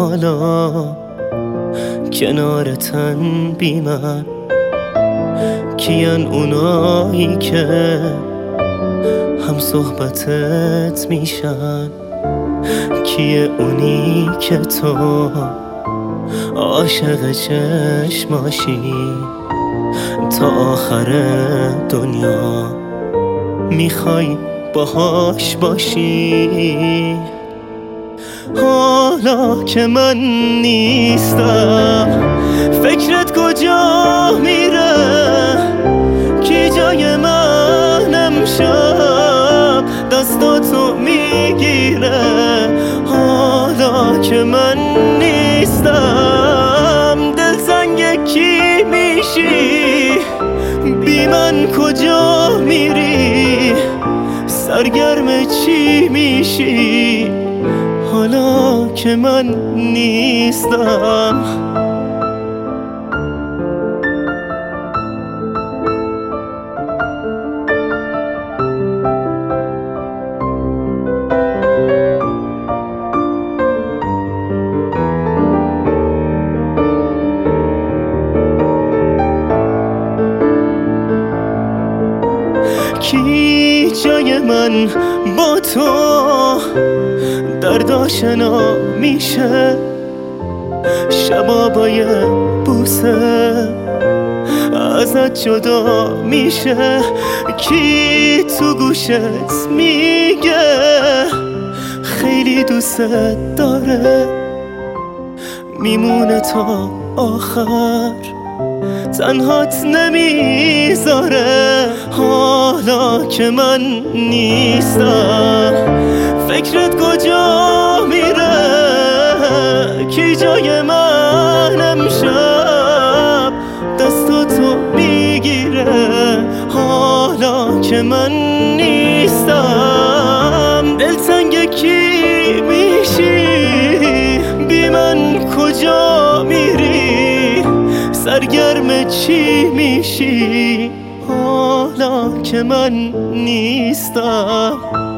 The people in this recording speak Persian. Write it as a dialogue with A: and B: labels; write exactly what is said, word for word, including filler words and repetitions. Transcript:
A: حالا کنارتن بی من؟ کیان اونایی که هم صحبتت میشن؟ کیه اونی که تو عاشق چشماشی تا آخر دنیا میخوای باهاش باشی؟ حالا که من نیستم فکرت کجا میره؟ کی جای من امشب دستاتو میگیره؟ حالا که من نیستم دلتنگ کی میشی؟ بی من کجا میری؟ سرگرم چی میشی؟ حالا که من نیستم. کی جای من با تو درد آشنا میشه؟ شبا با یه بوسه ازت جدا میشه؟ کی تو گوشت میگه خیلی دوست داره؟ میمونه تا آخر تنهات نمیذاره؟ حالا که من نیستم فکرت کجا میره؟ کی جای من امشب دستاتو میگیره؟ حالا که من نیستم دلتنگ کی میشی؟ بی من کجا میری؟ سرگرم چی میشی؟ حالا که من نیستم.